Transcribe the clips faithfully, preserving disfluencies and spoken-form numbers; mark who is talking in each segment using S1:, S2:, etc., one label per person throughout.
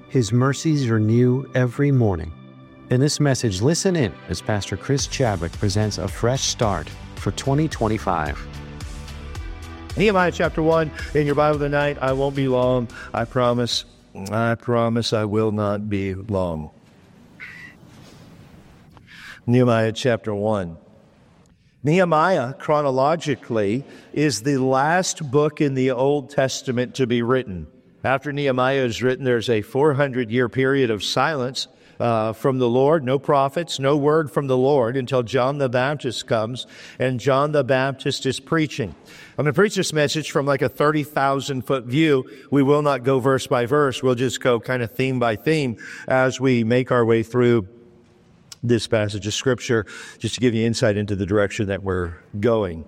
S1: His mercies are new every morning. In this message, listen in as Pastor Chris Chadwick presents a fresh start for twenty twenty-five.
S2: Nehemiah chapter one in your Bible tonight. I won't be long. I promise. I promise I will not be long. Nehemiah chapter one. Nehemiah, chronologically, is the last book in the Old Testament to be written. After Nehemiah is written, there's a four hundred year period of silence uh, from the Lord. No prophets, no word from the Lord until John the Baptist comes, and John the Baptist is preaching. I'm going to preach this message from like a thirty thousand foot view. We will not go verse by verse. We'll just go kind of theme by theme as we make our way through this passage of Scripture, just to give you insight into the direction that we're going.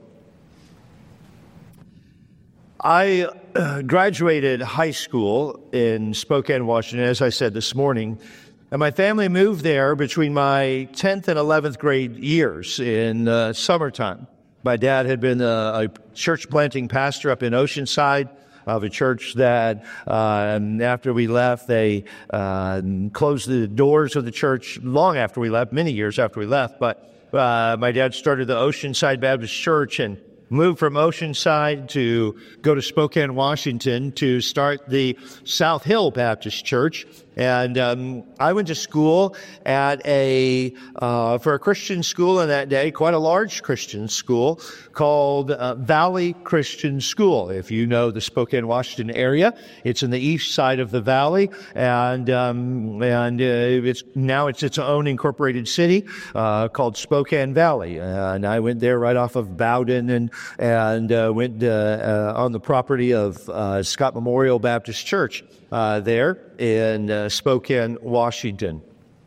S2: I uh, graduated high school in Spokane, Washington, as I said this morning, and my family moved there between my tenth and eleventh grade years in uh, summertime. My dad had been a, a church planting pastor up in Oceanside of a church that uh, after we left, they uh, closed the doors of the church long after we left, many years after we left. But uh, my dad started the Oceanside Baptist Church and moved from Oceanside to go to Spokane, Washington to start the South Hill Baptist Church. And um, I went to school at a, uh, for a Christian school in that day, quite a large Christian school called uh, Valley Christian School. If you know the Spokane, Washington area, it's in the east side of the valley, and um, and uh, it's now it's its own incorporated city uh, called Spokane Valley. And I went there right off of Bowden, and and uh, went uh, uh, on the property of uh, Scott Memorial Baptist Church uh, there in uh, Spokane, Washington.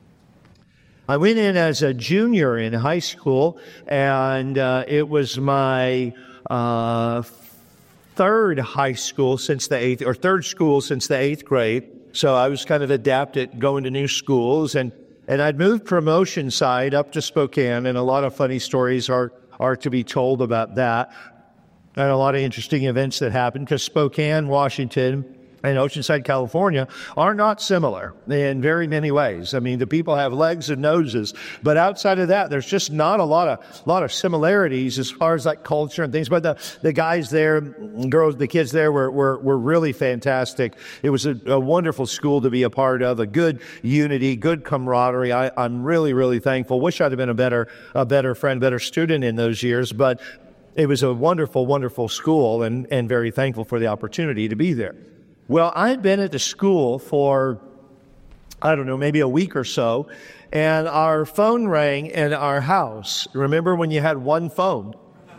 S2: I went in as a junior in high school, and uh, it was my uh, third high school since the eighth, or third school since the eighth grade. So I was kind of adept at going to new schools, and and I'd moved from Oceanside up to Spokane, and a lot of funny stories are are to be told about that, and a lot of interesting events that happened, because Spokane, Washington, and Oceanside, California are not similar in very many ways. I mean, the people have legs and noses, but outside of that, there's just not a lot of lot of similarities as far as like culture and things. But the, the guys there, girls, the kids there were were, were really fantastic. It was a, a wonderful school to be a part of, a good unity, good camaraderie. I, I'm really, really thankful. Wish I'd have been a better a better friend, better student in those years, but it was a wonderful, wonderful school, and, and very thankful for the opportunity to be there. Well, I had been at the school for, I don't know, maybe a week or so, and our phone rang in our house. Remember when you had one phone?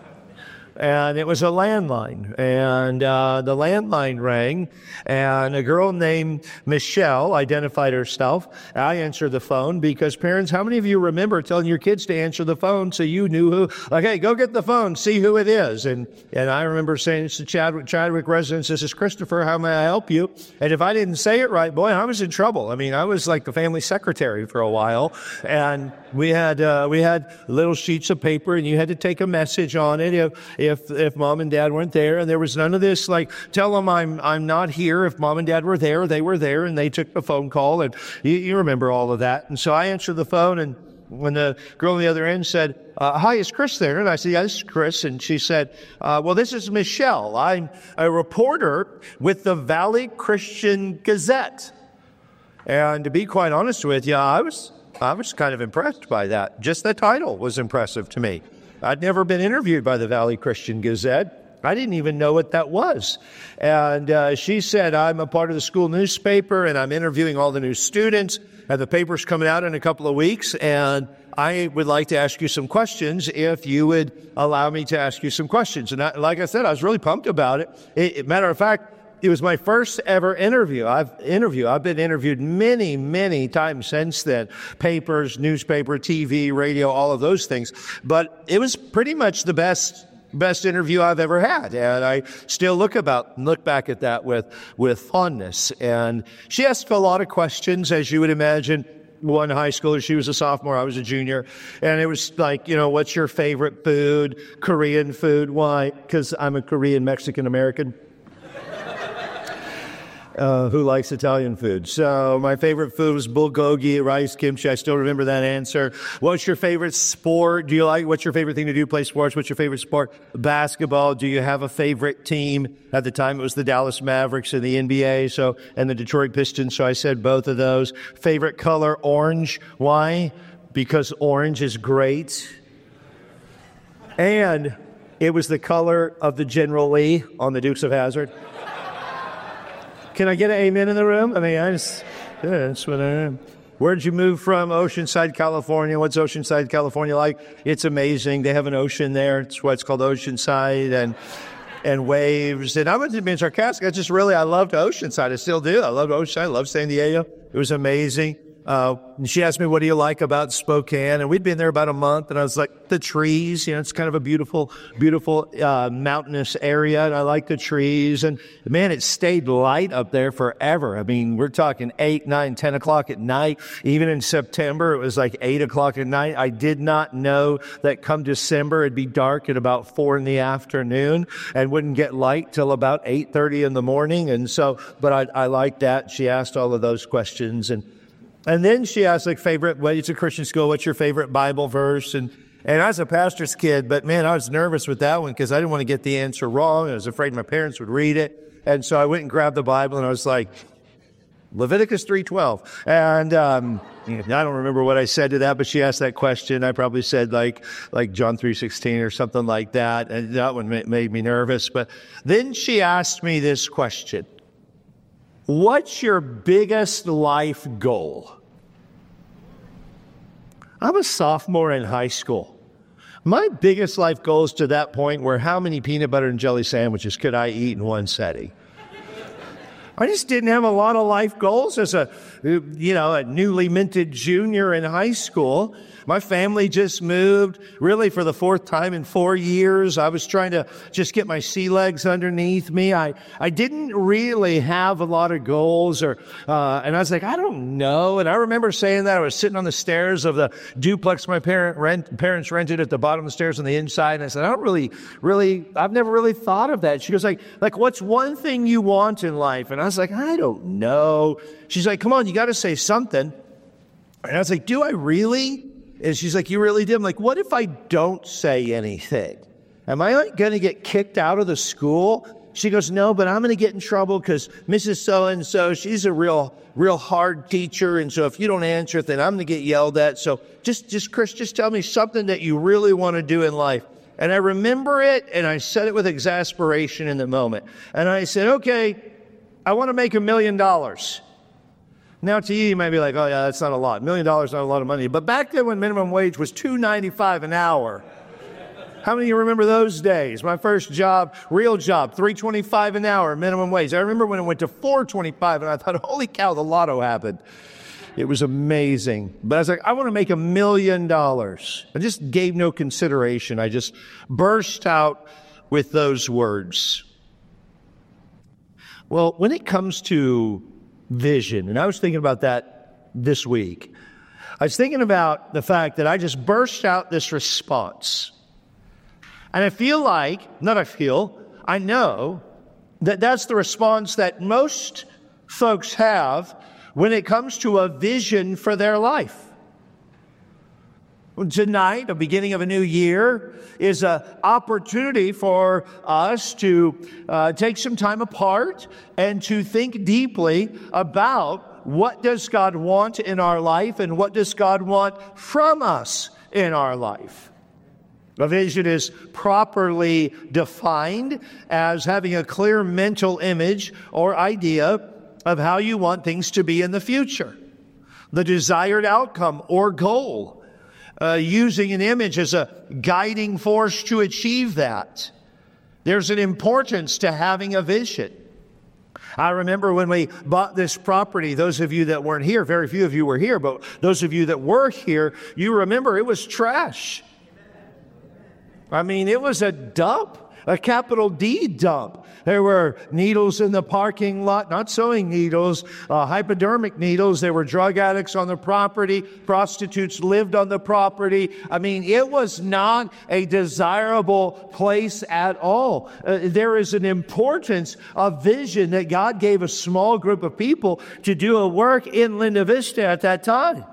S2: And it was a landline, and uh, the landline rang, and a girl named Michelle identified herself. I answered the phone because, parents, how many of you remember telling your kids to answer the phone so you knew who, like, hey, go get the phone, see who it is? And and I remember saying, it's the Chadwick, Chadwick residence, this is Christopher, how may I help you? And if I didn't say it right, boy, I was in trouble. I mean, I was like the family secretary for a while, and we had uh, we had little sheets of paper, and you had to take a message on it if if if mom and dad weren't there, and there was none of this like, tell them I'm I'm not here. If mom and dad were there, they were there, and they took the phone call, and you, you remember all of that. And so I answered the phone, and when the girl on the other end said, uh, hi, is Chris there? And I said, yeah, this is Chris. And she said, uh, well, this is Michelle. I'm a reporter with the Valley Christian Gazette. And to be quite honest with you, I was I was kind of impressed by that. Just the title was impressive to me. I'd never been interviewed by the Valley Christian Gazette. I didn't even know what that was. And uh, she said, I'm a part of the school newspaper, and I'm interviewing all the new students, and the paper's coming out in a couple of weeks, and I would like to ask you some questions if you would allow me to ask you some questions. And I, like I said, I was really pumped about it. it, it matter of fact, it was my first ever interview. I've interview. I've been interviewed many, many times since then. Papers, newspaper, T V, radio, all of those things. But it was pretty much the best best interview I've ever had, and I still look about look back at that with with fondness. And she asked a lot of questions, as you would imagine. One high schooler, she was a sophomore, I was a junior, and it was like, you know, what's your favorite food? Korean food. Why? Because I'm a Korean Mexican American. Uh, who likes Italian food? So my favorite food was bulgogi, rice, kimchi. I still remember that answer. What's your favorite sport? Do you like, what's your favorite thing to do? Play sports? What's your favorite sport? Basketball. Do you have a favorite team? At the time, it was the Dallas Mavericks in the N B A, so, and the Detroit Pistons. So I said both of those. Favorite color? Orange. Why? Because orange is great. And it was the color of the General Lee on the Dukes of Hazzard. Can I get an amen in the room? I mean, I just, yeah, that's what I am. Where'd you move from? Oceanside, California. What's Oceanside, California like? It's amazing. They have an ocean there. It's why it's called Oceanside, and and waves. And I wasn't being sarcastic. I just really, I loved Oceanside. I still do. I loved Oceanside. I love San Diego. It was amazing. Uh, and she asked me, what do you like about Spokane? And we'd been there about a month, and I was like, the trees, you know, it's kind of a beautiful, beautiful, uh, mountainous area, and I like the trees. And man, it stayed light up there forever. I mean, we're talking eight, nine, ten o'clock at night. Even in September, it was like eight o'clock at night. I did not know that come December, it'd be dark at about four in the afternoon and wouldn't get light till about eight thirty in the morning. And so, but I, I liked that. She asked all of those questions, and And then she asked, like, favorite, well, it's a Christian school, what's your favorite Bible verse? And and I was a pastor's kid, but man, I was nervous with that one because I didn't want to get the answer wrong. I was afraid my parents would read it. And so I went and grabbed the Bible, and I was like, Leviticus three twelve. And um, I don't remember what I said to that, but she asked that question. I probably said like like John three sixteen or something like that. And that one made me nervous. But then she asked me this question. What's your biggest life goal? I'm a sophomore in high school. My biggest life goals to that point were how many peanut butter and jelly sandwiches could I eat in one setting? I just didn't have a lot of life goals as a, you know, a newly minted junior in high school. My family just moved really for the fourth time in four years. I was trying to just get my sea legs underneath me. I, I didn't really have a lot of goals or, uh, and I was like, I don't know. And I remember saying that I was sitting on the stairs of the duplex my parent rent, parents rented at the bottom of the stairs on the inside. And I said, I don't really, really, I've never really thought of that. She goes like, like, what's one thing you want in life? And I was like, I don't know. She's like, come on, you got to say something. And I was like, do I really? And she's like, you really did? I'm like, what if I don't say anything? Am I like going to get kicked out of the school? She goes, no, but I'm going to get in trouble because Missus So-and-so, she's a real, real hard teacher. And so if you don't answer it, then I'm going to get yelled at. So just, just, Chris, just tell me something that you really want to do in life. And I remember it, and I said it with exasperation in the moment. And I said, okay, I want to make a million dollars. Now, to you, you might be like, oh, yeah, that's not a lot. A million dollars is not a lot of money. But back then when minimum wage was two dollars and ninety-five cents an hour, how many of you remember those days? My first job, real job, three dollars and twenty-five cents an hour, minimum wage. I remember when it went to four dollars and twenty-five cents, and I thought, holy cow, the lotto happened. It was amazing. But I was like, I want to make a million dollars. I just gave no consideration. I just burst out with those words. Well, when it comes to vision, and I was thinking about that this week, I was thinking about the fact that I just burst out this response. And I feel like, not I feel, I know that that's the response that most folks have when it comes to a vision for their life. Tonight, the beginning of a new year, is an opportunity for us to uh, take some time apart and to think deeply about what does God want in our life and what does God want from us in our life. A vision is properly defined as having a clear mental image or idea of how you want things to be in the future, the desired outcome or goal. Uh, using an image as a guiding force to achieve that. There's an importance to having a vision. I remember when we bought this property, those of you that weren't here, very few of you were here, but those of you that were here, you remember it was trash. I mean, it was a dump. a capital D dump. There were needles in the parking lot, not sewing needles, uh, hypodermic needles. There were drug addicts on the property. Prostitutes lived on the property. I mean, it was not a desirable place at all. Uh, there is an importance of vision that God gave a small group of people to do a work in Linda Vista at that time.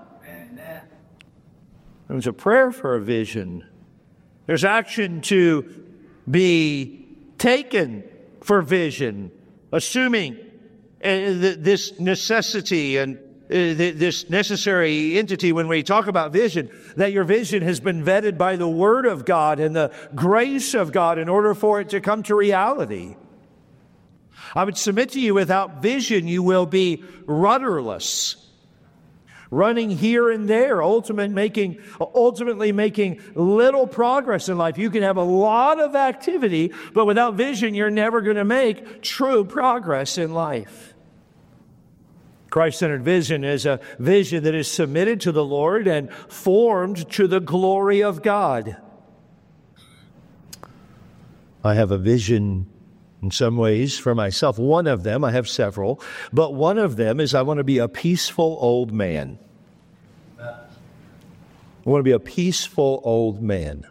S2: There was a prayer for a vision. There's action to be taken for vision, assuming uh, th- this necessity and uh, th- this necessary entity when we talk about vision, that your vision has been vetted by the Word of God and the grace of God in order for it to come to reality. I would submit to you, without vision, you will be rudderless, running here and there, ultimate making, ultimately making little progress in life. You can have a lot of activity, but without vision, you're never going to make true progress in life. Christ-centered vision is a vision that is submitted to the Lord and formed to the glory of God. I have a vision in some ways for myself. One of them, I have several, but one of them is I want to be a peaceful old man. I want to be a peaceful old man.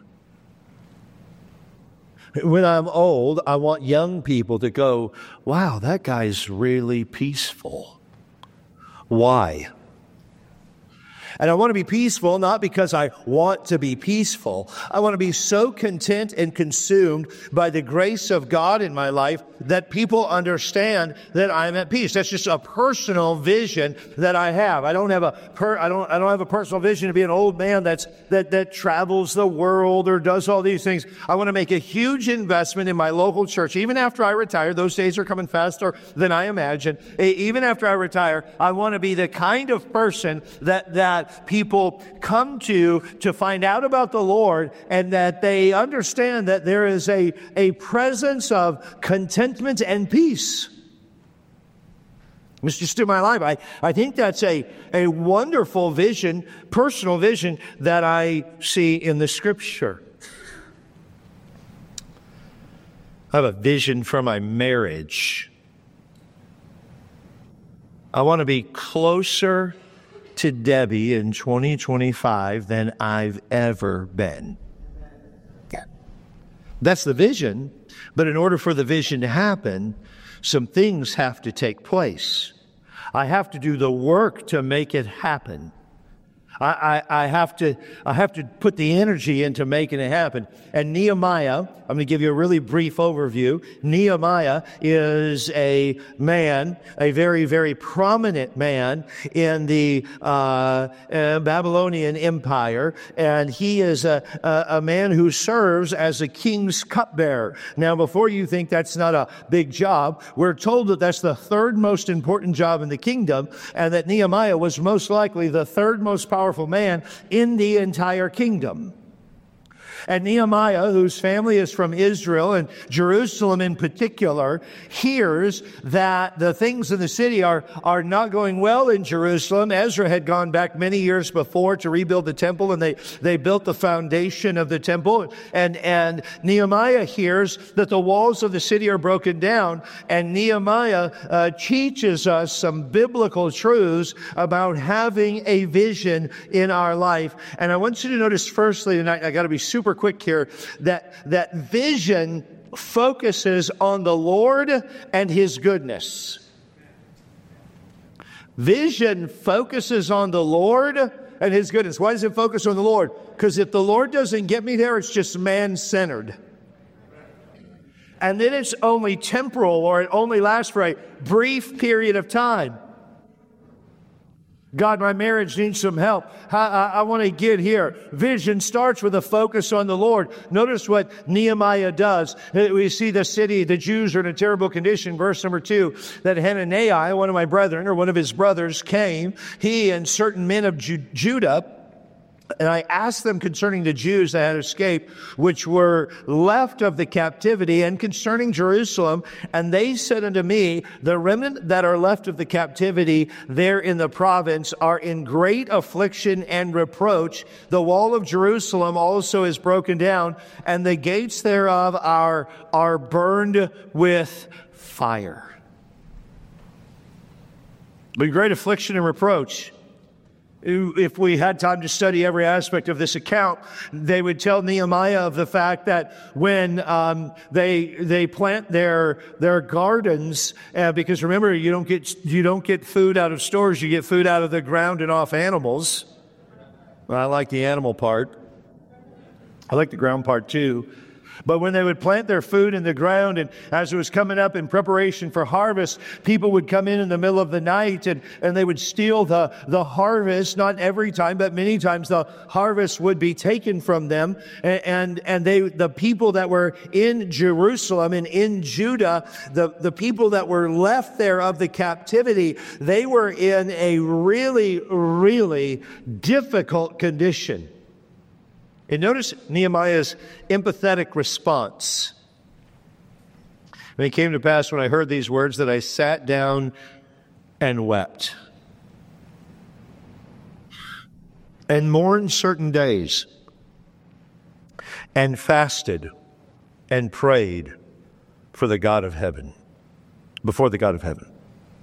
S2: When I'm old, I want young people to go, wow, that guy's really peaceful. Why? And I want to be peaceful, not because I want to be peaceful. I want to be so content and consumed by the grace of God in my life that people understand that I'm at peace. That's just a personal vision that I have. I don't have a per, I don't I don't have a personal vision to be an old man that's that that travels the world or does all these things. I want to make a huge investment in my local church. Even after I retire, those days are coming faster than I imagine. Even after I retire, I want to be the kind of person that that people come to to find out about the Lord, and that they understand that there is a, a presence of contentment and peace. It's just in my life. I, I think that's a, a wonderful vision, personal vision that I see in the Scripture. I have a vision for my marriage. I want to be closer to Debbie in twenty twenty-five than I've ever been. Yeah. That's the vision, but in order for the vision to happen, some things have to take place. I have to do the work to make it happen. I, I, I have to I have to put the energy into making it happen. And Nehemiah, I'm going to give you a really brief overview. Nehemiah is a man, a very, very prominent man in the uh, uh, Babylonian Empire, and he is a, a, a man who serves as a king's cupbearer. Now, before you think that's not a big job, we're told that that's the third most important job in the kingdom, and that Nehemiah was most likely the third most powerful man in the entire kingdom. And Nehemiah, whose family is from Israel and Jerusalem in particular, hears that the things in the city are, are not going well in Jerusalem. Ezra had gone back many years before to rebuild the temple, and they, they built the foundation of the temple. And, and Nehemiah hears that the walls of the city are broken down, and Nehemiah uh, teaches us some biblical truths about having a vision in our life. And I want you to notice firstly tonight, I got to be super quick here, that that vision focuses on the Lord and His goodness. Vision focuses on the Lord and His goodness. Why does it focus on the Lord? Because if the Lord doesn't get me there, it's just man-centered. And then it's only temporal, or it only lasts for a brief period of time. God, my marriage needs some help. I, I, I want to get here. Vision starts with a focus on the Lord. Notice what Nehemiah does. We see the city, the Jews are in a terrible condition. Verse number two, that Hananiah, one of my brethren, or one of his brothers, came, he and certain men of Ju- Judah, And I asked them concerning the Jews that had escaped, which were left of the captivity, and concerning Jerusalem. And they said unto me, the remnant that are left of the captivity there in the province are in great affliction and reproach. The wall of Jerusalem also is broken down, and the gates thereof are, are burned with fire. But great affliction and reproach. If we had time to study every aspect of this account, they would tell Nehemiah of the fact that when um, they they plant their their gardens, uh, because remember, you don't get you don't get food out of stores, you get food out of the ground and off animals. Well, I like the animal part. I like the ground part too. But when they would plant their food in the ground, and as it was coming up in preparation for harvest, people would come in in the middle of the night and, and they would steal the, the harvest. Not every time, but many times the harvest would be taken from them. And, and, and they, the people that were in Jerusalem and in Judah, the, the people that were left there of the captivity, they were in a really, really difficult condition. And notice Nehemiah's empathetic response. And it came to pass when I heard these words that I sat down and wept and mourned certain days and fasted and prayed for the God of heaven, before the God of heaven.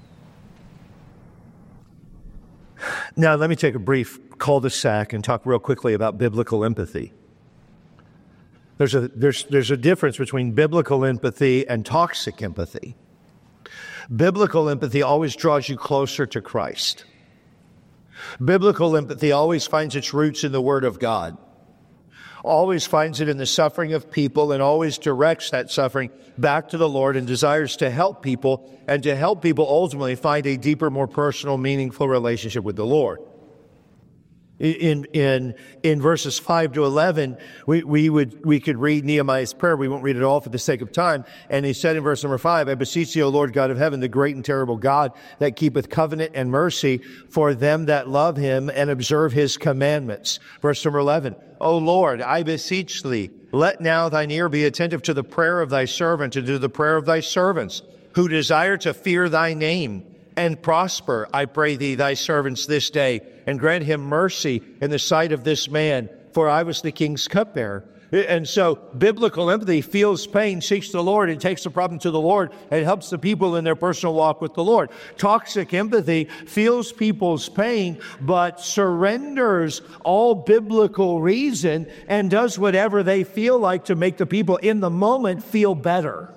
S2: Now, let me take a brief cul-de-sac and talk real quickly about biblical empathy. There's a, there's, there's a difference between biblical empathy and toxic empathy. Biblical empathy always draws you closer to Christ. Biblical empathy always finds its roots in the Word of God, always finds it in the suffering of people, and always directs that suffering back to the Lord, and desires to help people, and to help people ultimately find a deeper, more personal, meaningful relationship with the Lord. In in in verses five to eleven, we, we would we could read Nehemiah's prayer. We won't read it all for the sake of time. And he said in verse number five, I beseech thee, O Lord God of heaven, the great and terrible God, that keepeth covenant and mercy for them that love him and observe his commandments. Verse number eleven, O Lord, I beseech thee, let now thine ear be attentive to the prayer of thy servant, and to the prayer of thy servants, who desire to fear thy name, and prosper, I pray thee, thy servants this day, and grant him mercy in the sight of this man, for I was the king's cupbearer. And so biblical empathy feels pain, seeks the Lord, and takes the problem to the Lord, and helps the people in their personal walk with the Lord. Toxic empathy feels people's pain, but surrenders all biblical reason and does whatever they feel like to make the people in the moment feel better.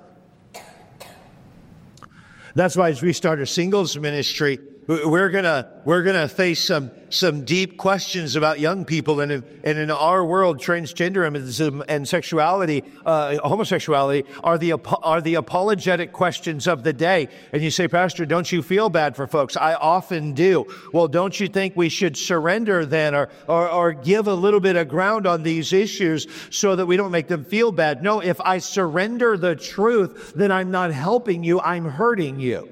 S2: That's why as we start a singles ministry, we're gonna we're gonna face some some deep questions about young people, and in, and in our world, transgenderism and sexuality, uh, homosexuality are the are the apologetic questions of the day. And you say, Pastor, don't you feel bad for folks? I often do. Well, don't you think we should surrender then, or or, or give a little bit of ground on these issues so that we don't make them feel bad? No, if I surrender the truth, then I'm not helping you, I'm hurting you.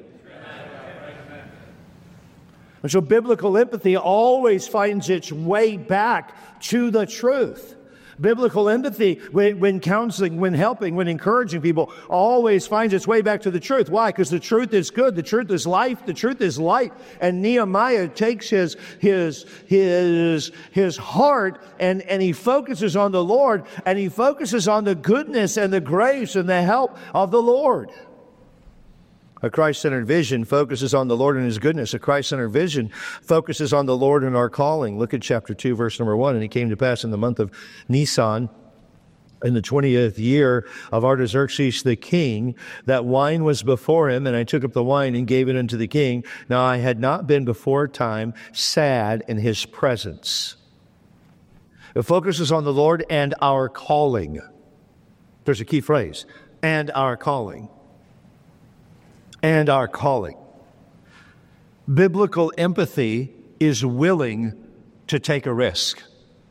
S2: And so biblical empathy always finds its way back to the truth. Biblical empathy, when, when counseling, when helping, when encouraging people, always finds its way back to the truth. Why? Because the truth is good. The truth is life. The truth is light. And Nehemiah takes his his his his heart and, and he focuses on the Lord, and he focuses on the goodness and the grace and the help of the Lord. A Christ-centered vision focuses on the Lord and his goodness. A Christ-centered vision focuses on the Lord and our calling. Look at chapter two, verse number one. And it came to pass in the month of Nisan, in the twentieth year of Artaxerxes the king, that wine was before him, and I took up the wine and gave it unto the king. Now I had not been before time sad in his presence. It focuses on the Lord and our calling. There's a key phrase, and our calling. And our calling. Biblical empathy is willing to take a risk.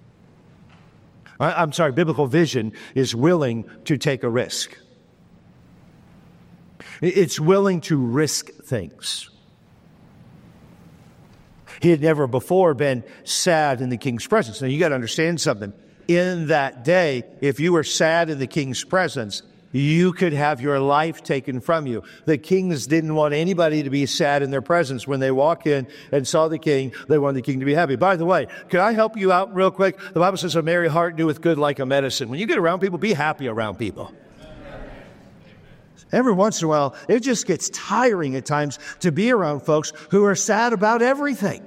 S2: I'm sorry, biblical vision is willing to take a risk. It's willing to risk things. He had never before been sad in the king's presence. Now, you got to understand something. In that day, if you were sad in the king's presence, you could have your life taken from you. The kings didn't want anybody to be sad in their presence. When they walk in and saw the king, they wanted the king to be happy. By the way, can I help you out real quick? The Bible says, a merry heart doeth good like a medicine. When you get around people, be happy around people. Every once in a while, it just gets tiring at times to be around folks who are sad about everything.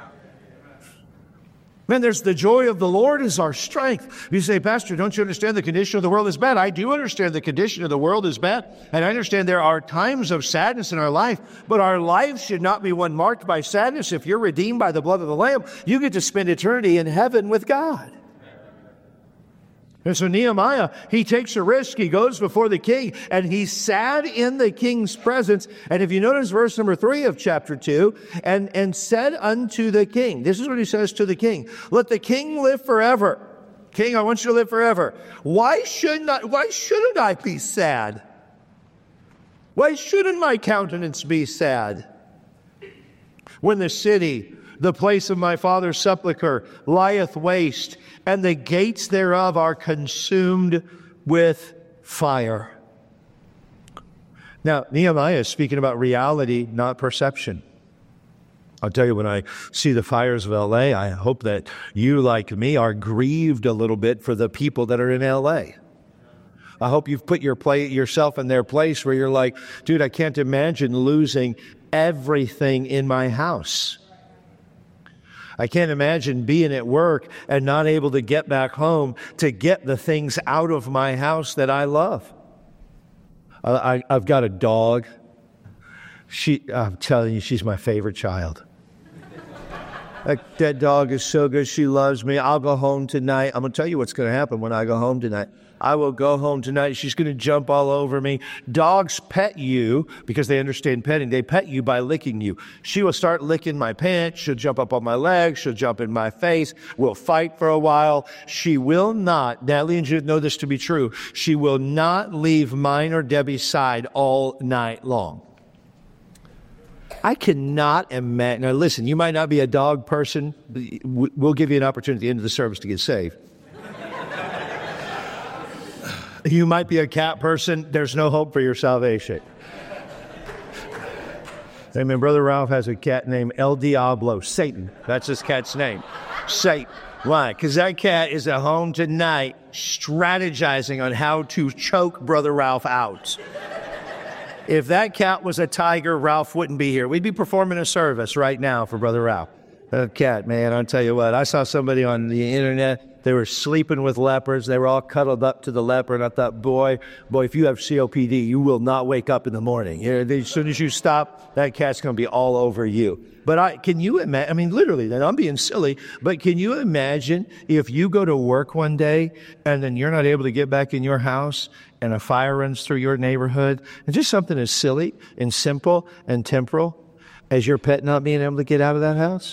S2: Man, there's the joy of the Lord is our strength. You say, Pastor, don't you understand the condition of the world is bad? I do understand the condition of the world is bad. And I understand there are times of sadness in our life, but our life should not be one marked by sadness. If you're redeemed by the blood of the Lamb, you get to spend eternity in heaven with God. And so Nehemiah, he takes a risk. He goes before the king, and he's sad in the king's presence. And if you notice verse number three of chapter two, and, and said unto the king, this is what he says to the king, let the king live forever. King, I want you to live forever. Why shouldn't I, why shouldn't I be sad? Why shouldn't my countenance be sad? When the city, the place of my father's sepulchre, lieth waste, and the gates thereof are consumed with fire. Now, Nehemiah is speaking about reality, not perception. I'll tell you, when I see the fires of L A, I hope that you, like me, are grieved a little bit for the people that are in L A. I hope you've put your play, yourself in their place where you're like, dude, I can't imagine losing everything in my house. I can't imagine being at work and not able to get back home to get the things out of my house that I love. I, I, I've got a dog. She, I'm telling you, she's my favorite child. That, that dog is so good. She loves me. I'll go home tonight. I'm going to tell you what's going to happen when I go home tonight. I will go home tonight. She's going to jump all over me. Dogs pet you because they understand petting. They pet you by licking you. She will start licking my pants. She'll jump up on my legs. She'll jump in my face. We'll fight for a while. She will not, Natalie and Judith know this to be true, she will not leave mine or Debbie's side all night long. I cannot imagine. Now, listen, you might not be a dog person. We'll give you an opportunity at the end of the service to get saved. You might be a cat person. There's no hope for your salvation. Amen. Brother Ralph has a cat named El Diablo, Satan. That's his cat's name. Satan. Why? Because that cat is at home tonight strategizing on how to choke Brother Ralph out. If that cat was a tiger, Ralph wouldn't be here. We'd be performing a service right now for Brother Ralph. That cat, man, I'll tell you what. I saw somebody on the internet. They were sleeping with leopards. They were all cuddled up to the leopard. I thought, boy, boy, if you have C O P D, you will not wake up in the morning. You know, as soon as you stop, that cat's going to be all over you. But I, can you imagine, I mean, literally, and I'm being silly, but can you imagine if you go to work one day and then you're not able to get back in your house and a fire runs through your neighborhood, and just something as silly and simple and temporal as your pet not being able to get out of that house?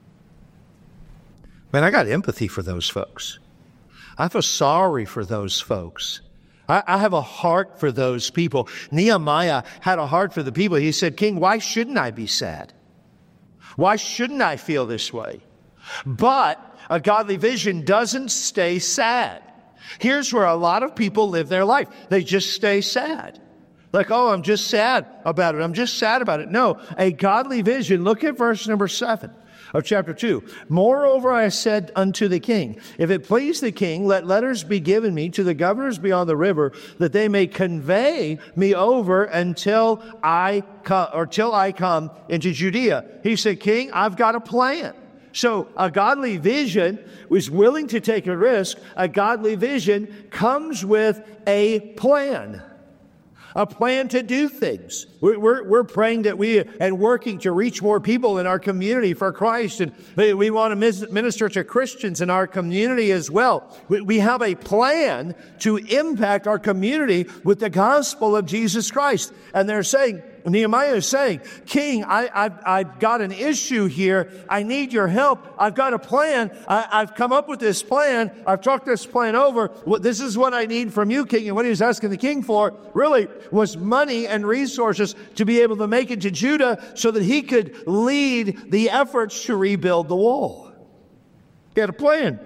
S2: Man, I got empathy for those folks. I feel sorry for those folks. I, I have a heart for those people. Nehemiah had a heart for the people. He said, King, why shouldn't I be sad? Why shouldn't I feel this way? But a godly vision doesn't stay sad. Here's where a lot of people live their life. They just stay sad. Like, oh, I'm just sad about it. I'm just sad about it. No, a godly vision. Look at verse number seven of chapter two. Moreover, I said unto the king, if it please the king, let letters be given me to the governors beyond the river, that they may convey me over until I come, or till I come into Judea. He said, King, I've got a plan. So a godly vision was willing to take a risk. A godly vision comes with a plan. A plan to do things. We're, we're, we're praying that we, and working to reach more people in our community for Christ. And we, we want to minister to Christians in our community as well. We, we have a plan to impact our community with the gospel of Jesus Christ. And they're saying, Nehemiah is saying, King, I, I've, I've got an issue here. I need your help. I've got a plan. I, I've come up with this plan. I've talked this plan over. Well, this is what I need from you, King. And what he was asking the king for really was money and resources to be able to make it to Judah so that he could lead the efforts to rebuild the wall. He had a plan.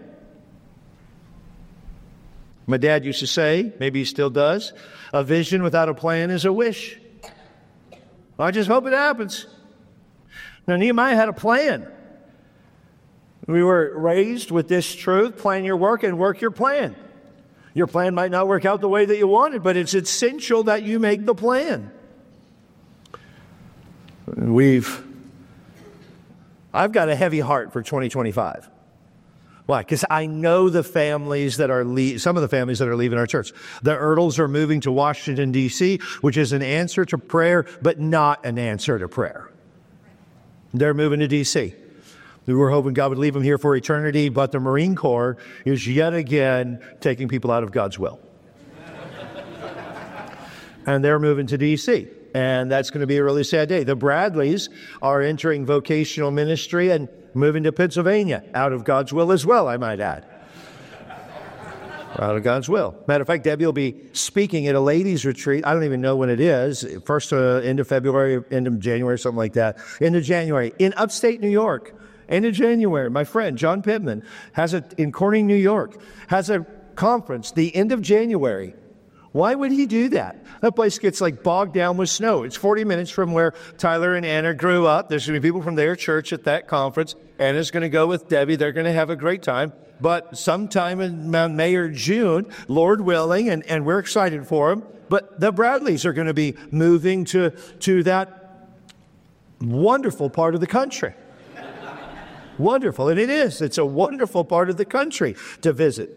S2: My dad used to say, maybe he still does, a vision without a plan is a wish. I just hope it happens. Now, Nehemiah had a plan. We were raised with this truth: plan your work and work your plan. Your plan might not work out the way that you wanted, but it's essential that you make the plan. We've, I've got a heavy heart for twenty twenty-five. Why? Because I know the families that are, le- some of the families that are leaving our church. The Ertles are moving to Washington, D C, which is an answer to prayer, but not an answer to prayer. They're moving to D C. We were hoping God would leave them here for eternity, but the Marine Corps is yet again taking people out of God's will. And they're moving to D C. And that's going to be a really sad day. The Bradleys are entering vocational ministry and moving to Pennsylvania, out of God's will as well, I might add. Out of God's will. Matter of fact, Debbie will be speaking at a ladies' retreat. I don't even know when it is. First uh, end of February, end of January, something like that. End of January in upstate New York. End of January, my friend John Pittman has a in Corning, New York, has a conference the end of January. Why would he do that? That place gets like bogged down with snow. It's forty minutes from where Tyler and Anna grew up. There's going to be people from their church at that conference. Anna's going to go with Debbie. They're going to have a great time. But sometime in May or June, Lord willing, and, and we're excited for them, but the Bradleys are going to be moving to, to that wonderful part of the country. Wonderful. And it is. It's a wonderful part of the country to visit.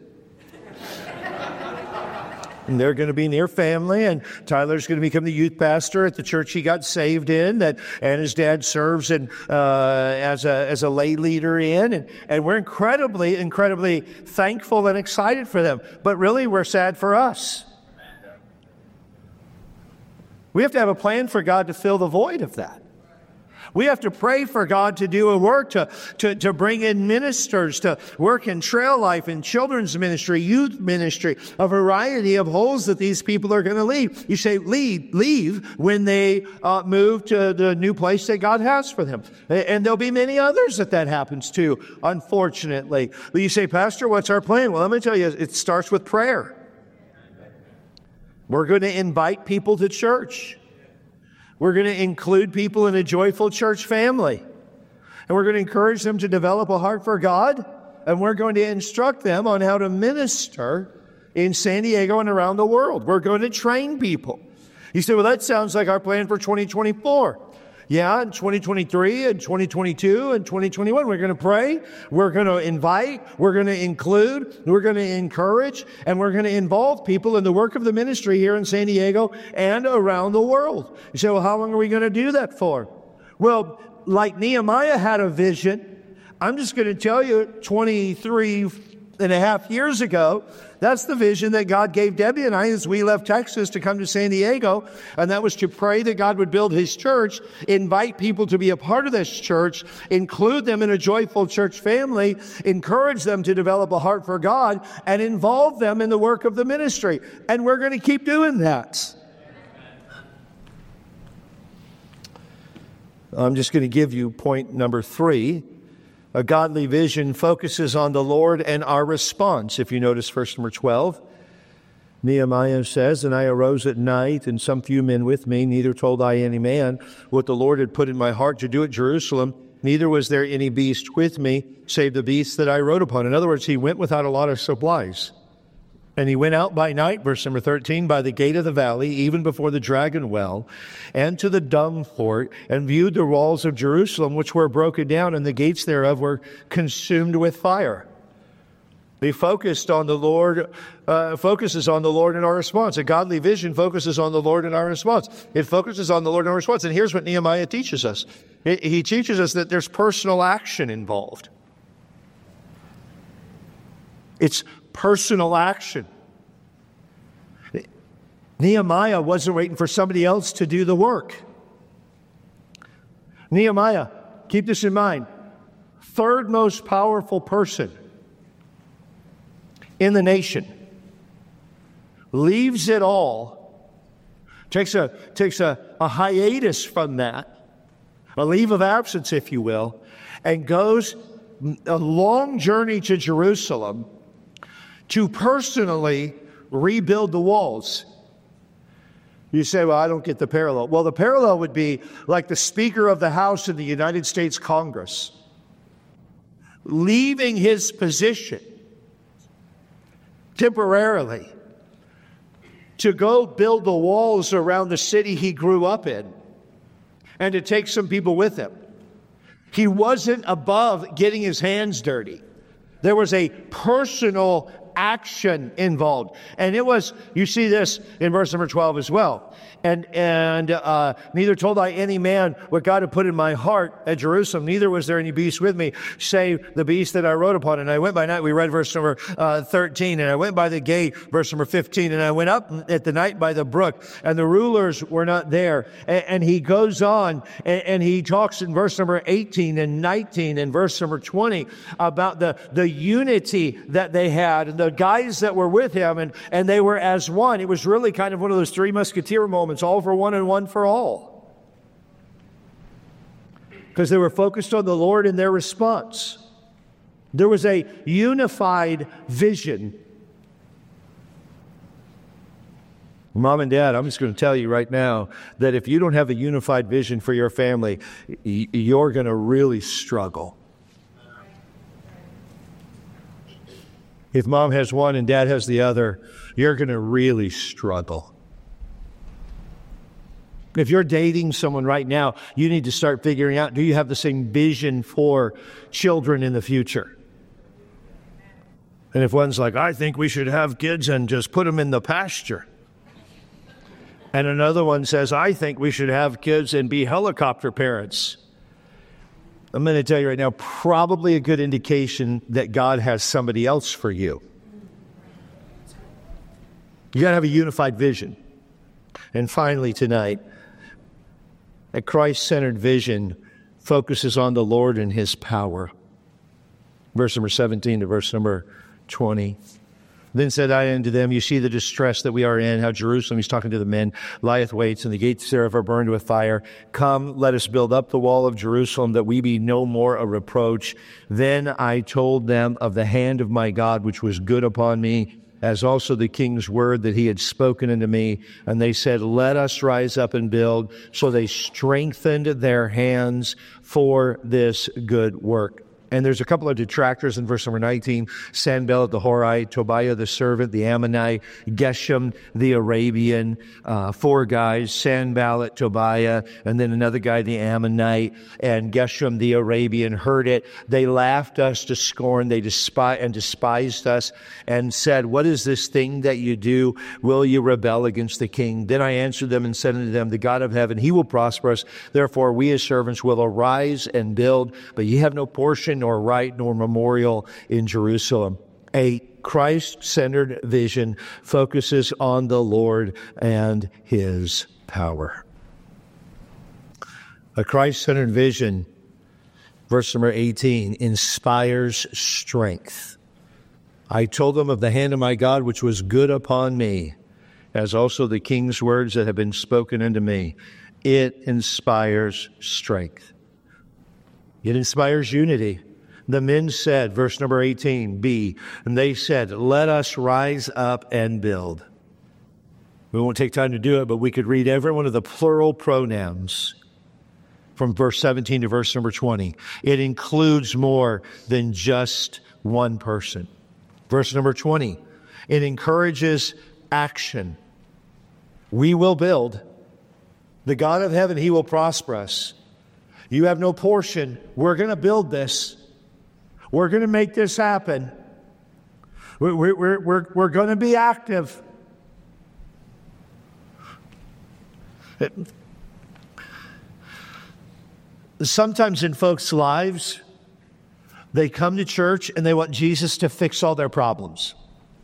S2: And they're going to be near family, and Tyler's going to become the youth pastor at the church he got saved in, that and his dad serves in, uh, as a as a lay leader in, and, and we're incredibly, incredibly thankful and excited for them. But really, we're sad for us. We have to have a plan for God to fill the void of that. We have to pray for God to do a work, to, to, to bring in ministers, to work in trail life, in children's ministry, youth ministry, a variety of holes that these people are going to leave. You say leave, leave when they uh, move to the new place that God has for them. And there'll be many others that that happens to, unfortunately. But you say, Pastor, what's our plan? Well, let me tell you, it starts with prayer. We're going to invite people to church. We're going to include people in a joyful church family. And we're going to encourage them to develop a heart for God. And we're going to instruct them on how to minister in San Diego and around the world. We're going to train people. You say, well, that sounds like our plan for twenty twenty-four. Yeah, in twenty twenty-three and twenty twenty-two and twenty twenty-one, we're going to pray, we're going to invite, we're going to include, we're going to encourage, and we're going to involve people in the work of the ministry here in San Diego and around the world. You say, well, how long are we going to do that for? Well, like Nehemiah had a vision, I'm just going to tell you twenty-three and a half years ago, that's the vision that God gave Debbie and I as we left Texas to come to San Diego. And that was to pray that God would build his church, invite people to be a part of this church, include them in a joyful church family, encourage them to develop a heart for God, and involve them in the work of the ministry. And we're going to keep doing that. I'm just going to give you point number three. A godly vision focuses on the Lord and our response. If you notice verse number twelve, Nehemiah says, and I arose at night, and some few men with me, neither told I any man what the Lord had put in my heart to do at Jerusalem, neither was there any beast with me, save the beast that I rode upon. In other words, he went without a lot of supplies. And he went out by night, verse number thirteen, by the gate of the valley, even before the dragon well, and to the dung fort, and viewed the walls of Jerusalem, which were broken down, and the gates thereof were consumed with fire. He focused on the Lord, uh, focuses on the Lord in our response. A godly vision focuses on the Lord in our response. It focuses on the Lord in our response. And here's what Nehemiah teaches us. He teaches us that there's personal action involved. It's personal action. Nehemiah wasn't waiting for somebody else to do the work. Nehemiah, keep this in mind, third most powerful person in the nation, leaves it all, takes a, takes a, a hiatus from that, a leave of absence, if you will, and goes a long journey to Jerusalem to personally rebuild the walls. You say, well, I don't get the parallel. Well, the parallel would be like the Speaker of the House in the United States Congress leaving his position temporarily to go build the walls around the city he grew up in and to take some people with him. He wasn't above getting his hands dirty. There was a personal action involved. And it was, you see this in verse number twelve as well. And and uh, neither told I any man what God had put in my heart at Jerusalem, neither was there any beast with me, save the beast that I rode upon. And I went by night, we read verse number uh, thirteen, and I went by the gate, verse number fifteen, and I went up at the night by the brook, and the rulers were not there. And, and he goes on, and, and he talks in verse number eighteen and nineteen and verse number twenty about the, the unity that they had, and the guys that were with him, and, and they were as one. It was really kind of one of those three musketeer moments, all for one and one for all. Because they were focused on the Lord in their response. There was a unified vision. Mom and Dad, I'm just going to tell you right now that if you don't have a unified vision for your family, you're going to really struggle. If mom has one and dad has the other, you're going to really struggle. If you're dating someone right now, you need to start figuring out, do you have the same vision for children in the future? And if one's like, I think we should have kids and just put them in the pasture. And another one says, I think we should have kids and be helicopter parents. I'm going to tell you right now, probably a good indication that God has somebody else for you. You got to have a unified vision. And finally tonight, a Christ-centered vision focuses on the Lord and His power. Verse number seventeen to verse number twenty. Then said I unto them, you see the distress that we are in, how Jerusalem, he's talking to the men, lieth waits, and the gates thereof are burned with fire. Come, let us build up the wall of Jerusalem, that we be no more a reproach. Then I told them of the hand of my God, which was good upon me, as also the king's word that he had spoken unto me. And they said, let us rise up and build. So they strengthened their hands for this good work. And there's a couple of detractors in verse number nineteen. Sanballat the Horite, Tobiah the servant, the Ammonite, Geshem the Arabian. Uh, four guys, Sanballat, Tobiah, and then another guy, the Ammonite, and Geshem the Arabian heard it. They laughed us to scorn. They despised and despised us and said, what is this thing that you do? Will you rebel against the king? Then I answered them and said unto them, the God of heaven, He will prosper us. Therefore we as servants will arise and build, but ye have no portion nor right nor memorial in Jerusalem. A Christ-centered vision focuses on the Lord and His power. A Christ-centered vision, verse number eighteen, inspires strength. I told them of the hand of my God, which was good upon me, as also the king's words that have been spoken unto me. It inspires strength. It inspires unity. The men said, verse number eighteen, B, and they said, let us rise up and build. We won't take time to do it, but we could read every one of the plural pronouns from verse seventeen to verse number twenty. It includes more than just one person. Verse number twenty, it encourages action. We will build. The God of heaven, He will prosper us. You have no portion. We're going to build this. We're going to make this happen. We're, we're, we're, we're going to be active. It, sometimes in folks' lives, they come to church and they want Jesus to fix all their problems.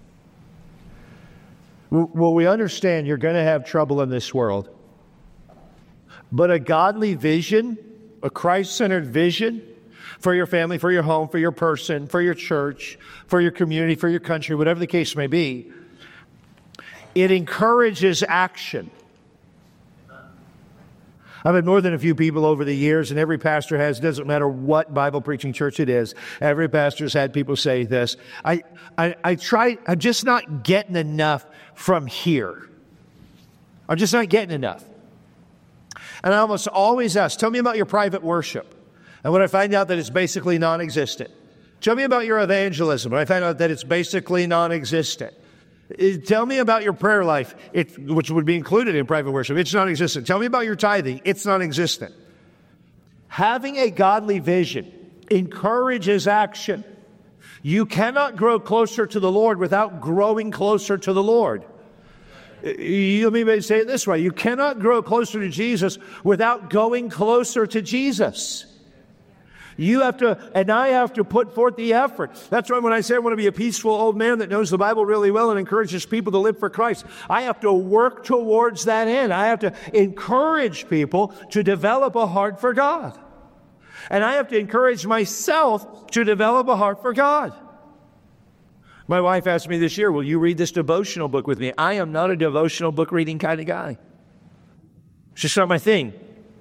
S2: Well, we understand you're going to have trouble in this world. But a godly vision a Christ-centered vision for your family, for your home, for your person, for your church, for your community, for your country, whatever the case may be, it encourages action. I've had more than a few people over the years, and every pastor has, doesn't matter what Bible preaching church it is, every pastor's had people say this, I, I, I try, I'm just not getting enough from here. I'm just not getting enough. And I almost always ask, tell me about your private worship. And when I find out that it's basically non-existent. Tell me about your evangelism. When I find out that it's basically non-existent. Tell me about your prayer life, it, which would be included in private worship. It's non-existent. Tell me about your tithing. It's non-existent. Having a godly vision encourages action. You cannot grow closer to the Lord without growing closer to the Lord. Let me say it this way. You cannot grow closer to Jesus without going closer to Jesus. You have to, and I have to put forth the effort. That's why when I say I want to be a peaceful old man that knows the Bible really well and encourages people to live for Christ, I have to work towards that end. I have to encourage people to develop a heart for God. And I have to encourage myself to develop a heart for God. My wife asked me this year, will you read this devotional book with me? I am not a devotional book reading kind of guy. It's just not my thing.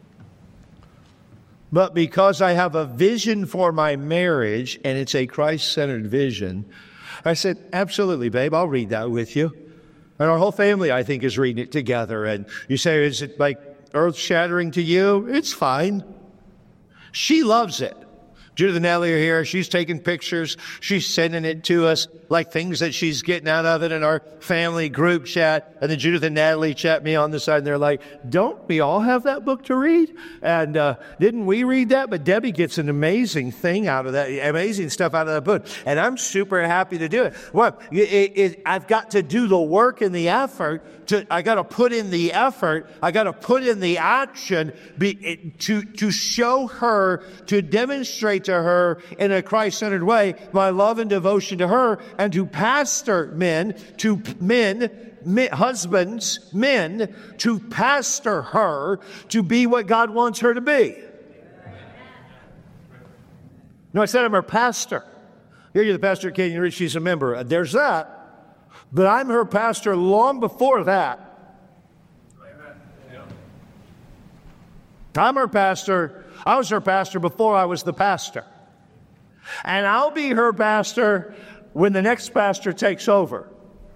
S2: But because I have a vision for my marriage, and it's a Christ-centered vision, I said, absolutely, babe, I'll read that with you. And our whole family, I think, is reading it together. And you say, is it like earth-shattering to you? It's fine. She loves it. Judith and Natalie are here. She's taking pictures. She's sending it to us, like things that she's getting out of it in our family group chat. And then Judith and Natalie chat me on the side, and they're like, don't we all have that book to read? And uh, didn't we read that? But Debbie gets an amazing thing out of that, amazing stuff out of that book. And I'm super happy to do it. Well, it, it, I've got to do the work and the effort. To, I got to put in the effort. I got to put in the action be, it, to, to show her, to demonstrate to her in a Christ-centered way my love and devotion to her, and to pastor men, to men, men, husbands, men, to pastor her to be what God wants her to be. No, I said I'm her pastor. Here you're the pastor at Canyon Ridge. She's a member. There's that. But I'm her pastor long before that. I'm her pastor. I was her pastor before I was the pastor. And I'll be her pastor when the next pastor takes over.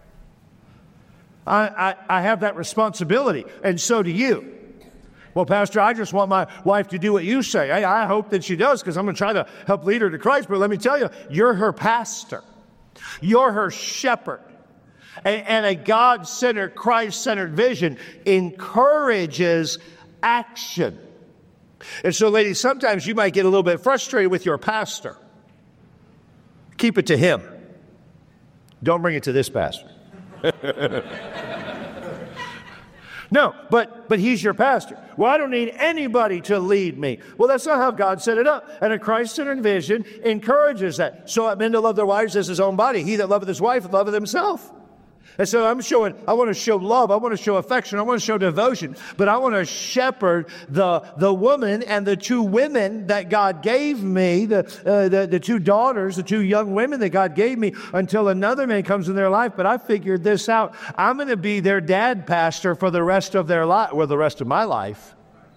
S2: I, I, I have that responsibility, and so do you. Well, Pastor, I just want my wife to do what you say. I, I hope that she does, because I'm going to try to help lead her to Christ. But let me tell you, you're her pastor. You're her shepherd. And, and a God-centered, Christ-centered vision encourages action. And so, ladies, sometimes you might get a little bit frustrated with your pastor. Keep it to him. Don't bring it to this pastor. No, but but he's your pastor. Well, I don't need anybody to lead me. Well, that's not how God set it up. And a Christ-centered vision encourages that. So ought men to love their wives as his own body. He that loveth his wife loveth himself. And so I'm showing, I want to show love, I want to show affection, I want to show devotion, but I want to shepherd the, the woman and the two women that God gave me, the, uh, the, the two daughters, the two young women that God gave me, until another man comes in their life. But I figured this out. I'm going to be their dad pastor for the rest of their life, or the rest of my life.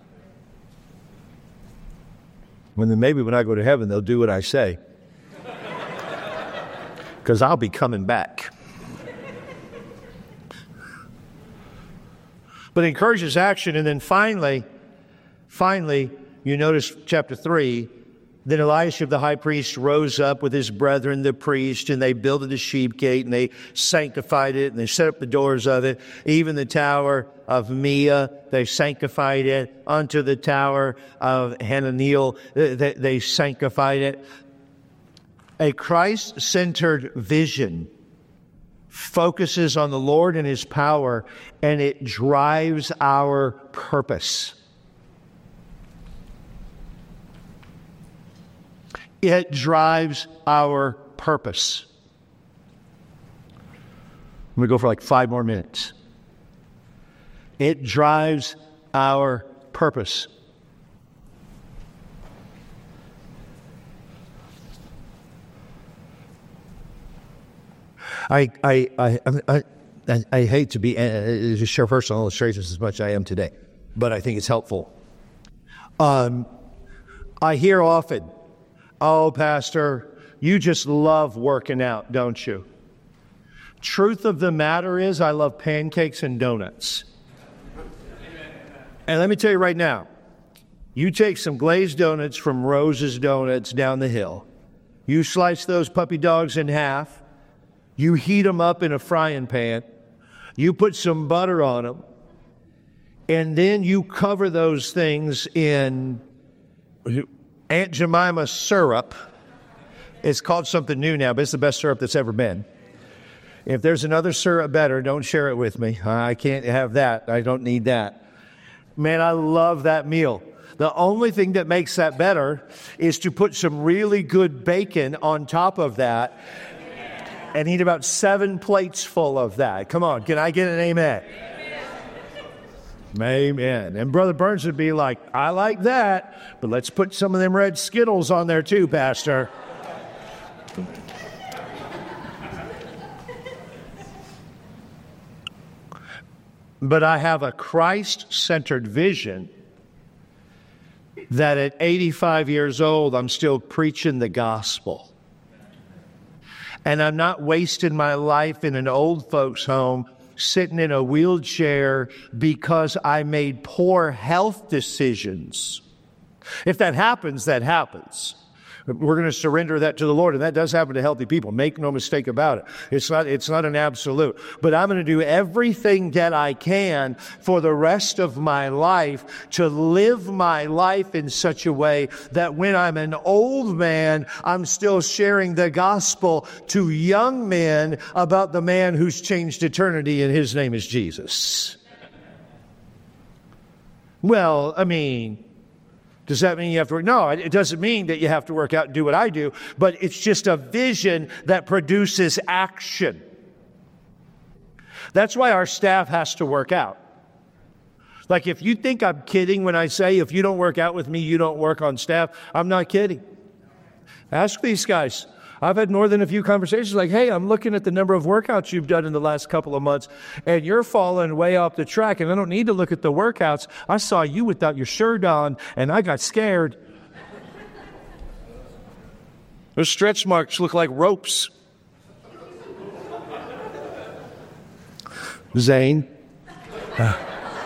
S2: When then maybe when I go to heaven, they'll do what I say. Because I'll be coming back. But it encourages action. And then finally, finally, you notice chapter three, then Eliashib the high priest rose up with his brethren, the priest, and they builded the sheep gate, and they sanctified it, and they set up the doors of it. Even the tower of Mia, they sanctified it. Unto the tower of Hananiel, they, they sanctified it. A Christ-centered vision focuses on the Lord and his power, and it drives our purpose. It drives our purpose. I'm going to go for like five more minutes. It drives our purpose. I I I I, I, I hate to be uh, to share personal illustrations as much as I am today, but I think it's helpful. Um, I hear often, "Oh, Pastor, you just love working out, don't you?" Truth of the matter is, I love pancakes and donuts. And let me tell you right now, you take some glazed donuts from Rose's Donuts down the hill, you slice those puppy dogs in half, you heat them up in a frying pan, you put some butter on them, and then you cover those things in Aunt Jemima syrup. It's called something new now, but it's the best syrup that's ever been. If there's another syrup better, don't share it with me. I can't have that. I don't need that. Man, I love that meal. The only thing that makes that better is to put some really good bacon on top of that and eat about seven plates full of that. Come on, can I get an amen? Amen. And Brother Burns would be like, I like that, but let's put some of them red Skittles on there too, Pastor. But I have a Christ-centered vision that at eighty-five years old, I'm still preaching the gospel. And I'm not wasting my life in an old folks' home, sitting in a wheelchair because I made poor health decisions. If that happens, that happens. We're going to surrender that to the Lord, and that does happen to healthy people. Make no mistake about it. It's not, it's not an absolute. But I'm going to do everything that I can for the rest of my life to live my life in such a way that when I'm an old man, I'm still sharing the gospel to young men about the man who's changed eternity, and his name is Jesus. Well, I mean, does that mean you have to work? No, it doesn't mean that you have to work out and do what I do, but it's just a vision that produces action. That's why our staff has to work out. Like, if you think I'm kidding when I say if you don't work out with me, you don't work on staff, I'm not kidding. Ask these guys. I've had more than a few conversations like, hey, I'm looking at the number of workouts you've done in the last couple of months, and you're falling way off the track, and I don't need to look at the workouts. I saw you without your shirt on, and I got scared. Those stretch marks look like ropes. Zane. Uh.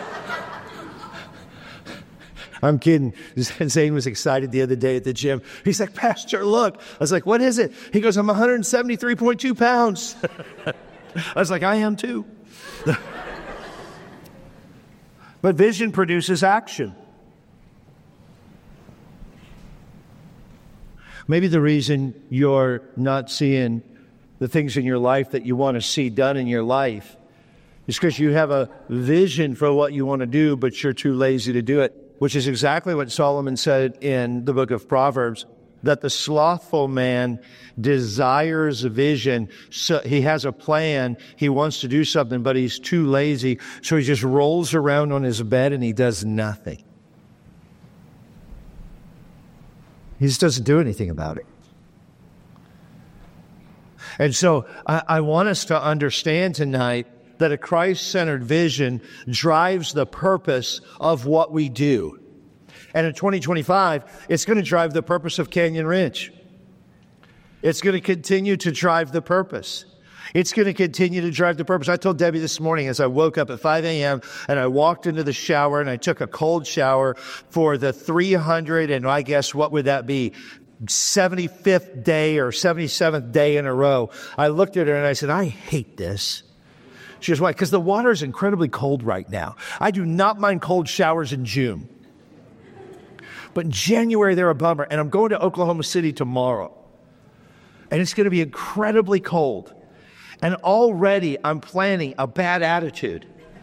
S2: I'm kidding. Zane was excited the other day at the gym. He's like, Pastor, look. I was like, what is it? He goes, I'm one hundred seventy-three point two pounds. I was like, I am too. But vision produces action. Maybe the reason you're not seeing the things in your life that you want to see done in your life is because you have a vision for what you want to do, but you're too lazy to do it. Which is exactly what Solomon said in the book of Proverbs, that the slothful man desires a vision. So he has a plan. He wants to do something, but he's too lazy. So he just rolls around on his bed and he does nothing. He just doesn't do anything about it. And so I, I want us to understand tonight that a Christ-centered vision drives the purpose of what we do. And in twenty twenty-five, it's going to drive the purpose of Canyon Ridge. It's going to continue to drive the purpose. It's going to continue to drive the purpose. I told Debbie this morning as I woke up at five a.m. and I walked into the shower and I took a cold shower for the three hundred, and I guess what would that be? seventy-fifth day or seventy-seventh day in a row. I looked at her and I said, I hate this. She goes, why? Because the water is incredibly cold right now. I do not mind cold showers in June. But in January, they're a bummer. And I'm going to Oklahoma City tomorrow. And it's going to be incredibly cold. And already I'm planning a bad attitude.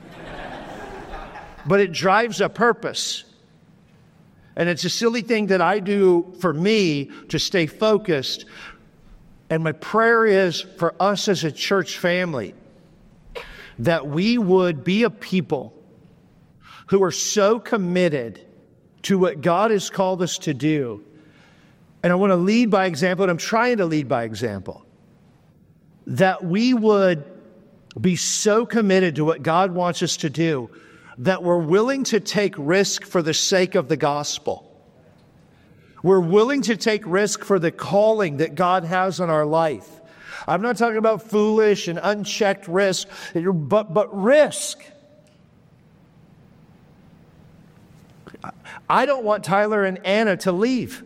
S2: But it drives a purpose. And it's a silly thing that I do for me to stay focused. And my prayer is for us as a church family that we would be a people who are so committed to what God has called us to do. And I want to lead by example, and I'm trying to lead by example. that we would be so committed to what God wants us to do that we're willing to take risk for the sake of the gospel. We're willing to take risk for the calling that God has on our life. I'm not talking about foolish and unchecked risk, but, but risk. I don't want Tyler and Anna to leave.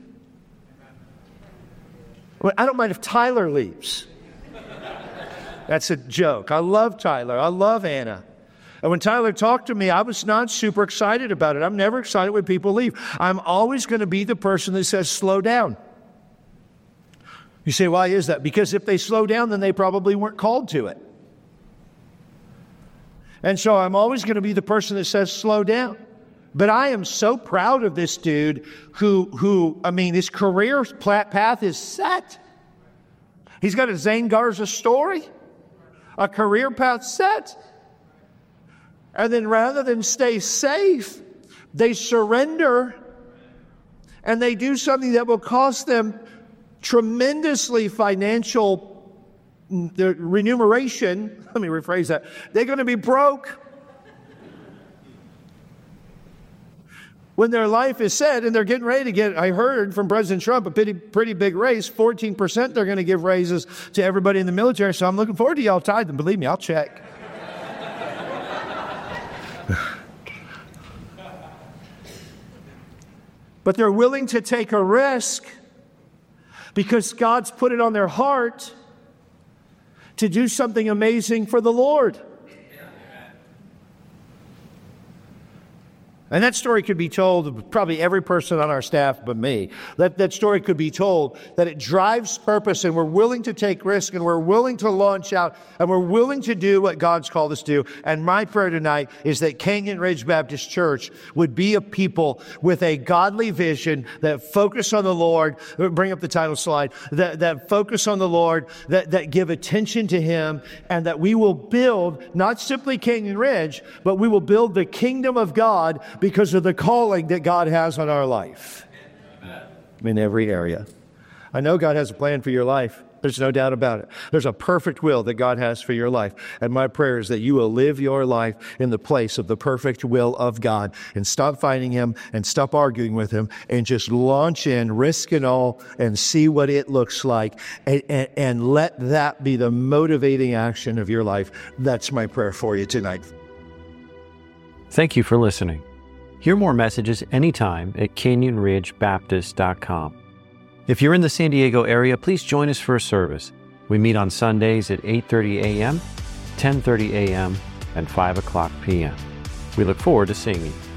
S2: I don't mind if Tyler leaves. That's a joke. I love Tyler. I love Anna. And when Tyler talked to me, I was not super excited about it. I'm never excited when people leave. I'm always going to be the person that says, slow down. You say, why is that? Because if they slow down, then they probably weren't called to it. And so I'm always going to be the person that says, slow down. But I am so proud of this dude who, who I mean, his career path is set. He's got a Zane Garza story, a career path set. And then rather than stay safe, they surrender and they do something that will cost them tremendously financial remuneration. Let me rephrase that. They're going to be broke when their life is set and they're getting ready to get, I heard from President Trump, a pretty, pretty big raise, fourteen percent they're going to give raises to everybody in the military. So I'm looking forward to y'all tithing. Believe me, I'll check. But they're willing to take a risk because God's put it on their heart to do something amazing for the Lord. And that story could be told of probably every person on our staff but me. That, that story could be told that it drives purpose and we're willing to take risk and we're willing to launch out and we're willing to do what God's called us to do. And my prayer tonight is that Canyon Ridge Baptist Church would be a people with a godly vision that focus on the Lord. Bring up the title slide. That, that focus on the Lord, that, that give attention to Him, and that we will build not simply Canyon Ridge, but we will build the kingdom of God because of the calling that God has on our life. Amen. In every area. I know God has a plan for your life. There's no doubt about it. There's a perfect will that God has for your life. And my prayer is that you will live your life in the place of the perfect will of God and stop fighting Him and stop arguing with Him and just launch in, risk it all, and see what it looks like. And, and, and let that be the motivating action of your life. That's my prayer for you tonight.
S1: Thank you for listening. Hear more messages anytime at canyon ridge baptist dot com. If you're in the San Diego area, please join us for a service. We meet on Sundays at eight thirty a.m., ten thirty a.m., and five o'clock p.m. We look forward to seeing you.